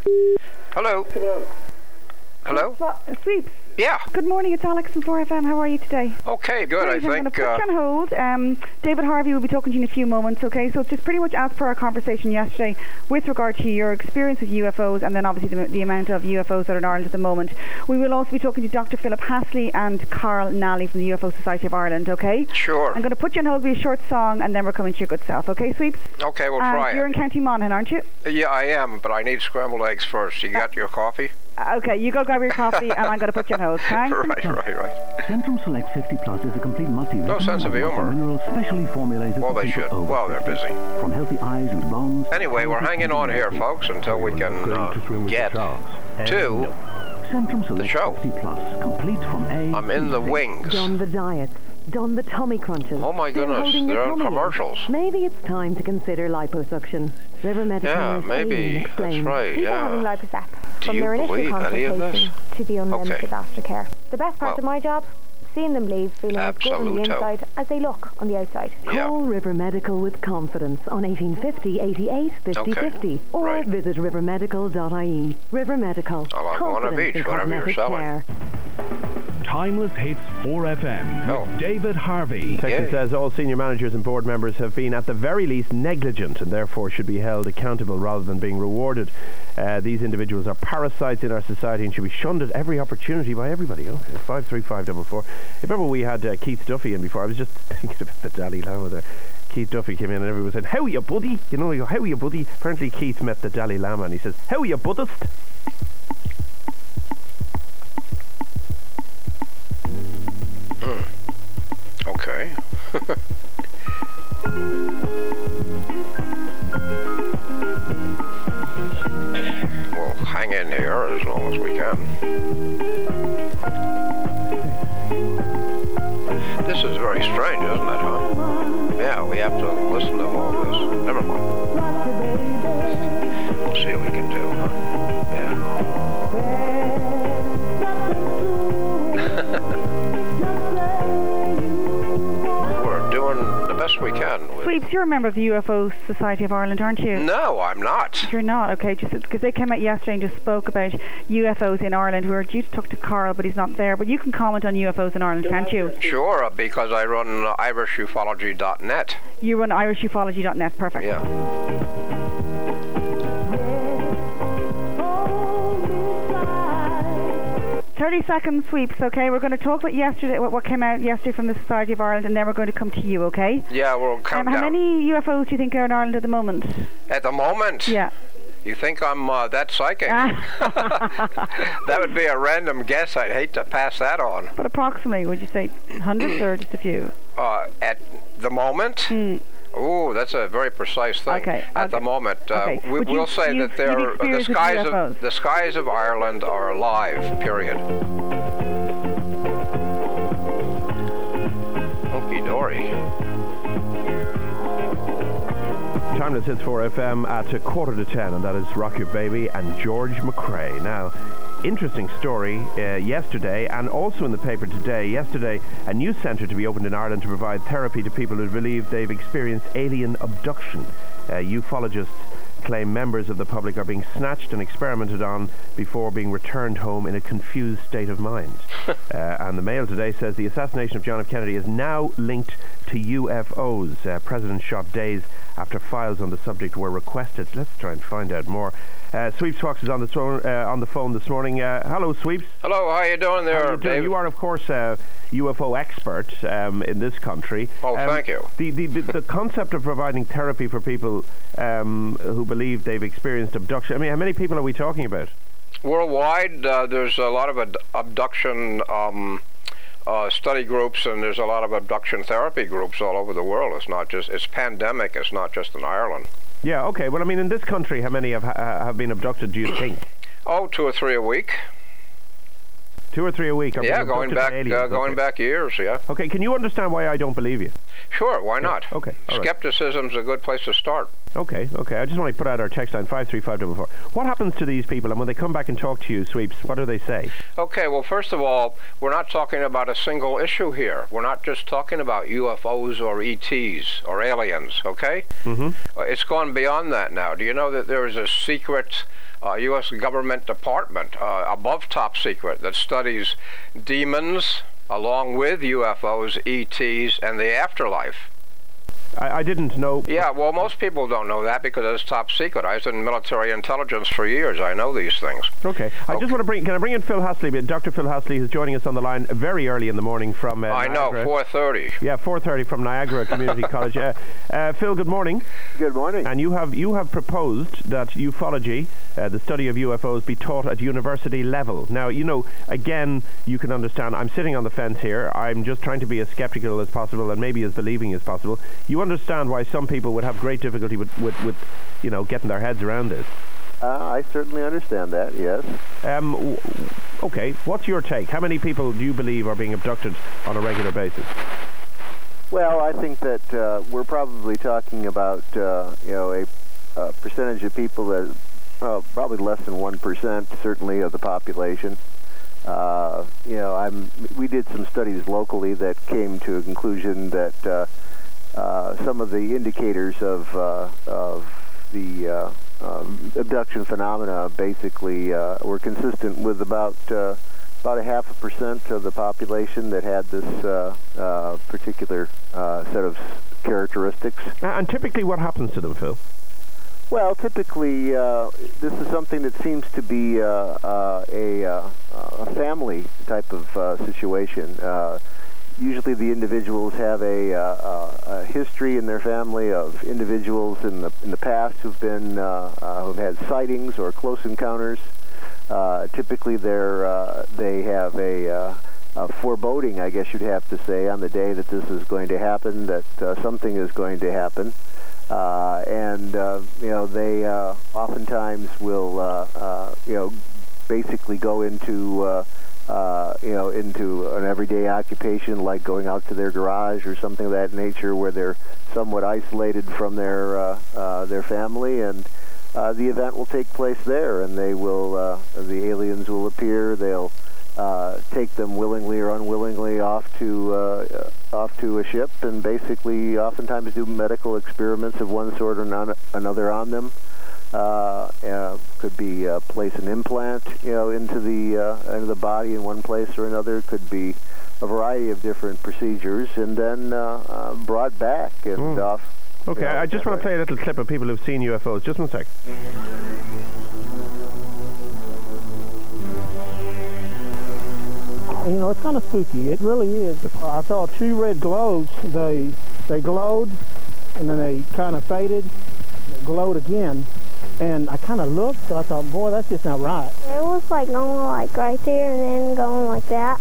Hello. Hello? Sweeps. Yeah. Good morning, it's Alex from 4FM. How are you today? Okay, good. I'm going to put you on hold. David Harvey will be talking to you in a few moments, okay? So it's just pretty much as per our conversation yesterday with regard to your experience with UFOs and then obviously the amount of UFOs that are in Ireland at the moment. We will also be talking to Dr. Philip Hasley and Carl Nally from the UFO Society of Ireland, okay? Sure. I'm going to put you on hold with a short song and then we're coming to your good self, okay, Sweeps? Okay, we'll try You're it. in County Monaghan, aren't you? Yeah, I am, but I need scrambled eggs first. You got your coffee? Okay, you go grab your coffee and I'm going to put you on hold, thanks. Right. Centrum Select 50 Plus is a complete multi-vitamin No sense of humor. mineral specially formulated Well, for they people should. over Well, they're 50. busy. From healthy eyes and bones. Anyway, we're hanging on here, folks, until we can get to Centrum Select show. 50 Plus, complete from A. I'm in the wings. Done the diets, done the tummy crunches. Oh my still goodness, holding your they're on tummy in. commercials. Maybe it's time to consider liposuction. River Medical Yeah, maybe. That's right, People having yeah. liposap Do from you their initial believe any of this? consultation to the unlimited Okay. aftercare. The best part Well, of my job, seeing them leave feeling as good on the absoluto. inside as they look on the outside. Yeah. Call River Medical with confidence on 1850 88 50 Okay, 50 or right. visit rivermedical.ie. River Medical. I'll go on a Confidence beach, in whatever you're cosmetic selling. care. Timeless Hits 4FM Oh. with David Harvey. Section Yay. says all senior managers and board members have been at the very least negligent and therefore should be held accountable rather than being rewarded. These individuals are parasites in our society and should be shunned at every opportunity by everybody. Okay, 53544. Remember we had Keith Duffy in before. I was just thinking about the Dalai Lama there. Keith Duffy came in and everyone said, "How are you, buddy?" You know, you go, "How are you, buddy?" Apparently Keith met the Dalai Lama and he says, "How are you, Buddhist?" Okay. We'll hang in here as long as we can. This is very strange, isn't it, huh? Yeah, we have to listen to all this. Never mind. We'll see what we can do, huh? Yeah. We're doing the best we can. Sweeps, you're a member of the UFO Society of Ireland, aren't you? No, I'm not. You're not, okay, just because they came out yesterday and just spoke about UFOs in Ireland. We were due to talk to Carl, but he's not there. But you can comment on UFOs in Ireland, can't you? Sure, because I run irishufology.net. You run irishufology.net, perfect. Yeah. 30 second sweeps, okay? We're going to talk about yesterday, what came out yesterday from the Society of Ireland, and then we're going to come to you, okay? Yeah, we'll count How down. many UFOs do you think are in Ireland at the moment? At the moment? Yeah. You think I'm that psychic? That would be a random guess. I'd hate to pass that on. But approximately, would you say hundreds or just a few? At the moment? Oh, that's a very precise thing. Okay, At the moment, okay. we'll say that you've they're experienced with UFOs. the skies of Ireland are alive. Period. Okie dory. Timeless Hits 4FM at 9:45, and that is Rock Your Baby and George McRae. Now, interesting story yesterday, and also in the paper today. Yesterday, a new centre to be opened in Ireland to provide therapy to people who believe they've experienced alien abduction. Ufologists claim members of the public are being snatched and experimented on before being returned home in a confused state of mind. And the Mail today says the assassination of John F. Kennedy is now linked to UFOs. President shot days after files on the subject were requested. Let's try and find out more. Sweeps Fox is on the phone this morning. Hello, Sweeps. Hello, how you doing there, How you doing? Dave? You are, of course, a UFO expert in this country. Oh, thank you. The concept of providing therapy for people who believe they've experienced abduction. I mean, how many people are we talking about? Worldwide, there's a lot of abduction study groups, and there's a lot of abduction therapy groups all over the world. It's pandemic. It's not just in Ireland. Yeah, okay. Well, I mean, in this country, how many have been abducted, do you think? Oh, 2 or 3 a week. 2 or 3 a week? Yeah, going back years, yeah. Okay, can you understand why I don't believe you? Sure, why not? Okay, all right. Skepticism's a good place to start. Okay. I just want to put out our text line 53544. What happens to these people, and when they come back and talk to you, Sweeps, what do they say? Okay, well, first of all, we're not talking about a single issue here. We're not just talking about UFOs or ETs or aliens, okay? Mm-hmm. It's gone beyond that now. Do you know that there is a secret U.S. government department above top secret that studies demons along with UFOs, ETs, and the afterlife. I didn't know. Yeah, well, most people don't know that because it's top secret. I was in military intelligence for years. I know these things. Okay. I just want to can I bring in Phil Hasley? Dr. Phil Hasley is joining us on the line very early in the morning from I know, Niagara. 4:30. Yeah, 4:30 from Niagara Community College. Phil, good morning. Good morning. And you have proposed that ufology, the study of UFOs, be taught at university level. Now, again, you can understand, I'm sitting on the fence here. I'm just trying to be as skeptical as possible and maybe as believing as possible. You understand why some people would have great difficulty with getting their heads around this. I certainly understand that, yes. Okay, what's your take? How many people do you believe are being abducted on a regular basis? Well, I think that we're probably talking about a percentage of people that probably less than 1%, certainly, of the population. We did some studies locally that came to a conclusion that some of the indicators of the abduction phenomena basically were consistent with about 0.5% of the population that had this particular set of characteristics. And typically, what happens to them, Phil? Well, typically, this is something that seems to be a family type of situation. Usually the individuals have a history in their family of individuals in the past who've had sightings or close encounters. Typically they have a foreboding, I guess you'd have to say, on the day that this is going to happen, that something is going to happen. They oftentimes will basically go into an everyday occupation like going out to their garage or something of that nature, where they're somewhat isolated from their family, and the event will take place there, and the aliens will appear. They'll take them willingly or unwillingly off to a ship, and basically oftentimes do medical experiments of one sort or another on them. Could be place an implant, into the body in one place or another. Could be a variety of different procedures, and then brought back and off. Okay, I just want to play a little clip of people who've seen UFOs. Just 1 sec. It's kind of spooky. It really is. I saw 2 red globes. They glowed, and then they kind of faded. They glowed again. And I kind of looked, so I thought, boy, that's just not right. It was like going like right there and then going like that.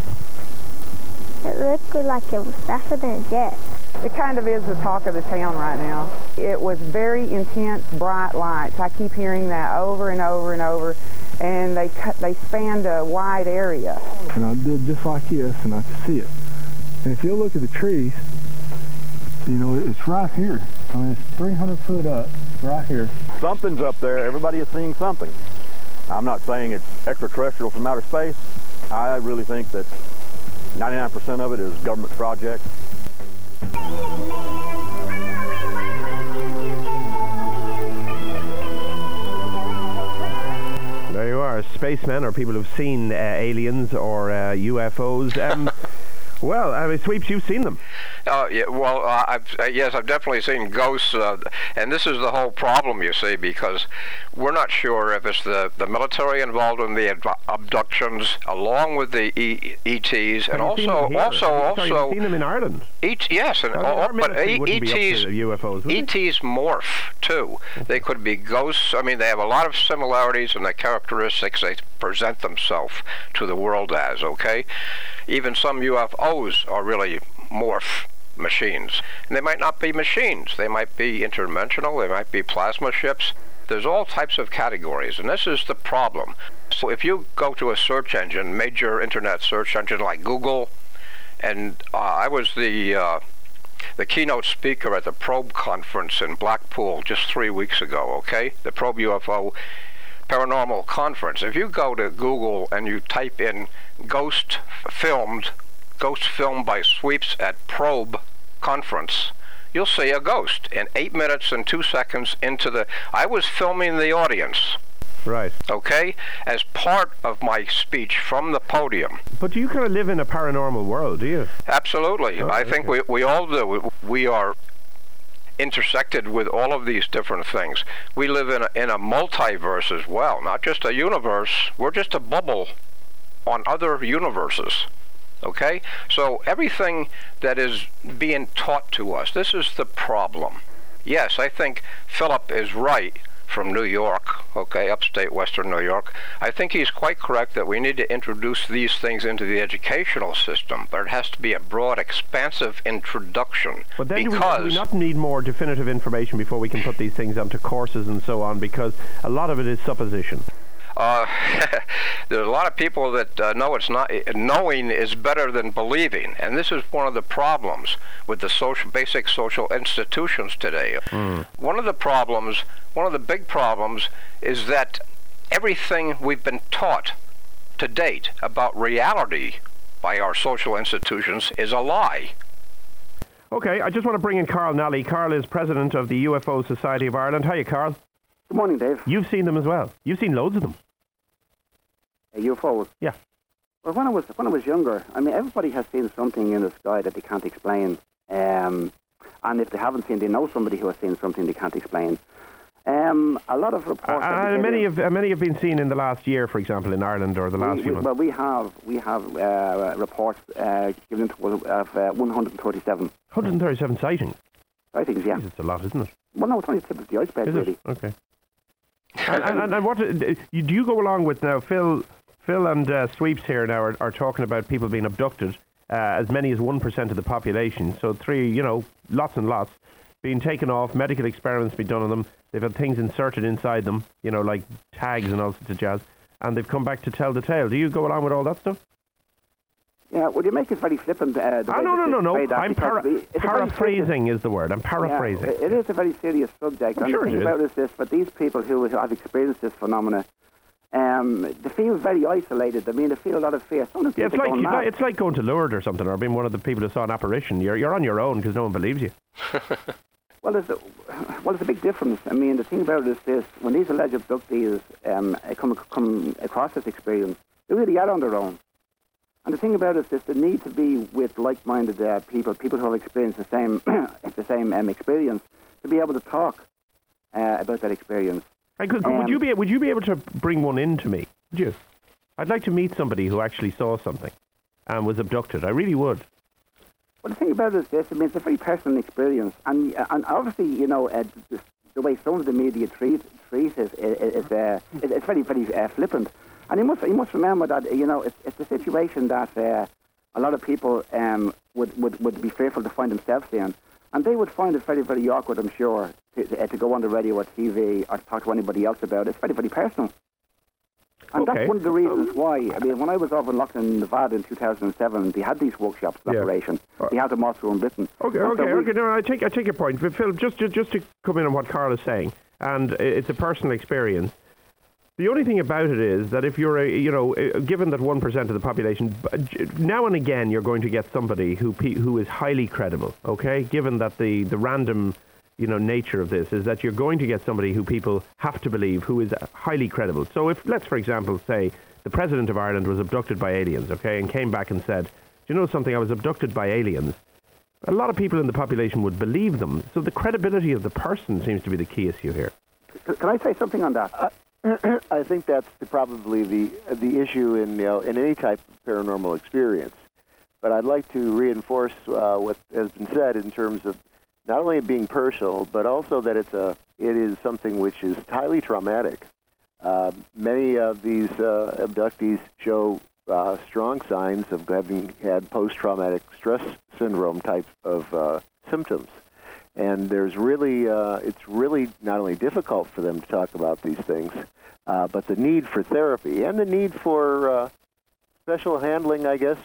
It looked like it was faster than a jet. It kind of is the talk of the town right now. It was very intense, bright lights. I keep hearing that over and over and over, and they spanned a wide area. And I did just like this, and I could see it. And if you look at the trees, it's right here. I mean, it's 300 foot up, right here. Something's up there. Everybody is seeing something. I'm not saying it's extraterrestrial from outer space. I really think that 99% of it is government project. There you are, spacemen or people who've seen aliens or UFOs. Well, Sweeps, you've seen them. Yes, I've definitely seen ghosts, and this is the whole problem, you see, because we're not sure if it's the military involved in the abductions, along with the ETs, and also. You've seen them in Ireland. Yes, and but ETs morph too. They could be ghosts. I mean, they have a lot of similarities in the characteristics they present themselves to the world as. Okay, even some UFOs are really morph machines. And they might not be machines. They might be interdimensional. They might be plasma ships. There's all types of categories, and this is the problem. So if you go to a search engine, major internet search engine like Google, and I was the keynote speaker at the Probe conference in Blackpool just 3 weeks ago, okay? The Probe UFO Paranormal Conference. If you go to Google and you type in ghost filmed by Sweeps at Probe Conference, you'll see a ghost in 8 minutes and 2 seconds into I was filming the audience. Right. Okay? As part of my speech from the podium. But do you kind of live in a paranormal world, do you? Absolutely. I think we all do. We are intersected with all of these different things. We live in a multiverse as well, not just a universe. We're just a bubble on other universes. Okay? So everything that is being taught to us, this is the problem. Yes, I think Philip is right from New York, okay, upstate Western New York. I think he's quite correct that we need to introduce these things into the educational system, but it has to be a broad, expansive introduction. But then do we not need more definitive information before we can put these things onto courses and so on, because a lot of it is supposition. There's a lot of people that know it's not. Knowing is better than believing, and this is one of the problems with the basic social institutions today. One of the big problems, is that everything we've been taught to date about reality by our social institutions is a lie. Okay, I just want to bring in Carl Nally. Carl is president of the UFO Society of Ireland. Hiya, Carl. Good morning, Dave. You've seen them as well. You've seen loads of them. UFOs? Yeah. Well, when I was younger, I mean, everybody has seen something in the sky that they can't explain. And if they haven't seen, they know somebody who has seen something they can't explain. A lot of reports. Many have been seen in the last year, for example, in Ireland or the last few months. Well, we have reports given to us of 137. 137 sightings. Sightings, yeah. It's a lot, isn't it? Well, no, it's only the tip of the iceberg, really. Okay. and what do you go along with now? Phil and Sweeps here now are talking about people being abducted, as many as 1% of the population. So lots and lots being taken off. Medical experiments being done on them. They've had things inserted inside them, like tags and all sorts of jazz. And they've come back to tell the tale. Do you go along with all that stuff? Yeah, well, you make it very flippant. No. I'm paraphrasing is the word. I'm paraphrasing. Yeah, it is a very serious subject. And the thing about it is this, but these people who have experienced this phenomena, they feel very isolated. I mean, they feel a lot of fear. It's like going to Lourdes or something, or being one of the people who saw an apparition. You're on your own because no one believes you. Well, there's a big difference. I mean, the thing about it is this: when these alleged abductees come across this experience, they really are on their own. And the thing about it is this: they need to be with like-minded people who have experienced the same experience, to be able to talk about that experience. Would you be able to bring one in to me? Would you? I'd like to meet somebody who actually saw something and was abducted. I really would. Well, the thing about it is this: I mean, it's a very personal experience, and obviously, the way some of the media treat it is it's very, very flippant. And you must remember that it's a situation that a lot of people would be fearful to find themselves in, and they would find it very, very awkward, I'm sure, to go on the radio or TV or to talk to anybody else about it. It's very, very personal. And that's one of the reasons why. I mean, when I was over in Loughlin, Nevada in 2007, they had these workshops in operation. They had them also in Britain. Okay. No, I take your point. But Phil, just to come in on what Carl is saying, and it's a personal experience. The only thing about it is that if you're given that 1% of the population, now and again you're going to get somebody who is highly credible. Okay, given that the random nature of this is that you're going to get somebody who people have to believe who is highly credible. So if, let's for example say the President of Ireland was abducted by aliens, okay, and came back and said, do you know something, I was abducted by aliens, a lot of people in the population would believe them. So the credibility of the person seems to be the key issue here. Can I say something on that? I think that's probably the issue in any type of paranormal experience. But I'd like to reinforce what has been said in terms of not only being personal, but also that it is something which is highly traumatic. Many of these abductees show strong signs of having had post-traumatic stress syndrome type of symptoms. And there's it's really not only difficult for them to talk about these things, but the need for therapy and the need for special handling, I guess.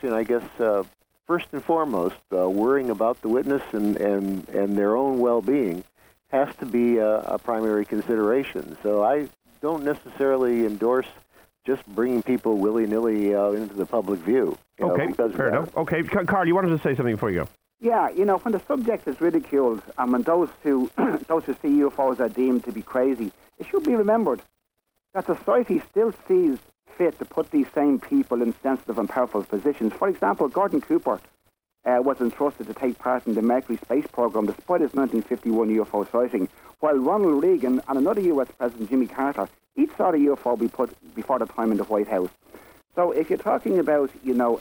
First and foremost, worrying about the witness and their own well-being has to be a primary consideration. So I don't necessarily endorse just bringing people willy-nilly into the public view. Okay, fair enough. Okay, Carl, you wanted to say something before you go. Yeah, when the subject is ridiculed, and when those who see UFOs are deemed to be crazy, it should be remembered that society still sees fit to put these same people in sensitive and powerful positions. For example, Gordon Cooper was entrusted to take part in the Mercury space program despite his 1951 UFO sighting, while Ronald Reagan and another US President, Jimmy Carter, each saw the UFO be put before the time in the White House. So if you're talking about, people,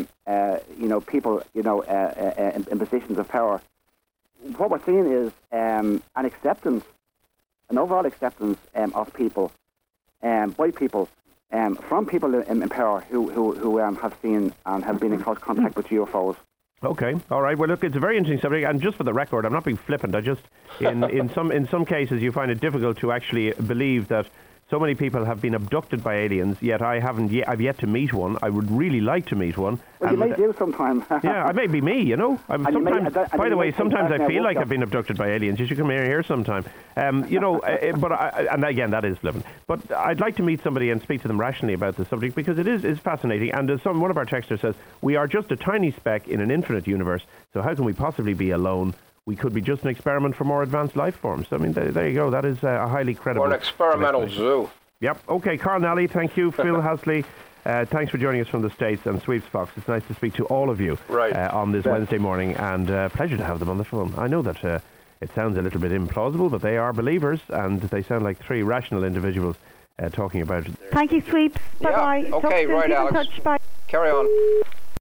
in positions of power, what we're seeing is an overall acceptance of people, by people, from people in power who have seen and have been in close contact with UFOs. Okay, all right. Well, look, it's a very interesting subject, and just for the record, I'm not being flippant. I just, in some cases, you find it difficult to actually believe that so many people have been abducted by aliens, yet I've yet to meet one. I would really like to meet one. Well, you may do sometime. Yeah, it may be me, By the way, sometimes I feel like I've been abducted by aliens. You should come here sometime. And again, that is flippant. But I'd like to meet somebody and speak to them rationally about the subject, because it is fascinating. And as one of our texters says, we are just a tiny speck in an infinite universe, so how can we possibly be alone? We could be just an experiment for more advanced life forms. I mean, there you go. That is a highly credible... Or an experimental zoo. Yep. Okay, Carl Nally, thank you. Phil Hasley, thanks for joining us from the States. And Sweeps Fox, it's nice to speak to all of you on this Wednesday morning. And pleasure to have them on the phone. I know that it sounds a little bit implausible, but they are believers, and they sound like three rational individuals talking about it. Thank you, Sweeps. Bye-bye. Okay, right, Alex. Touch. Bye. Carry on.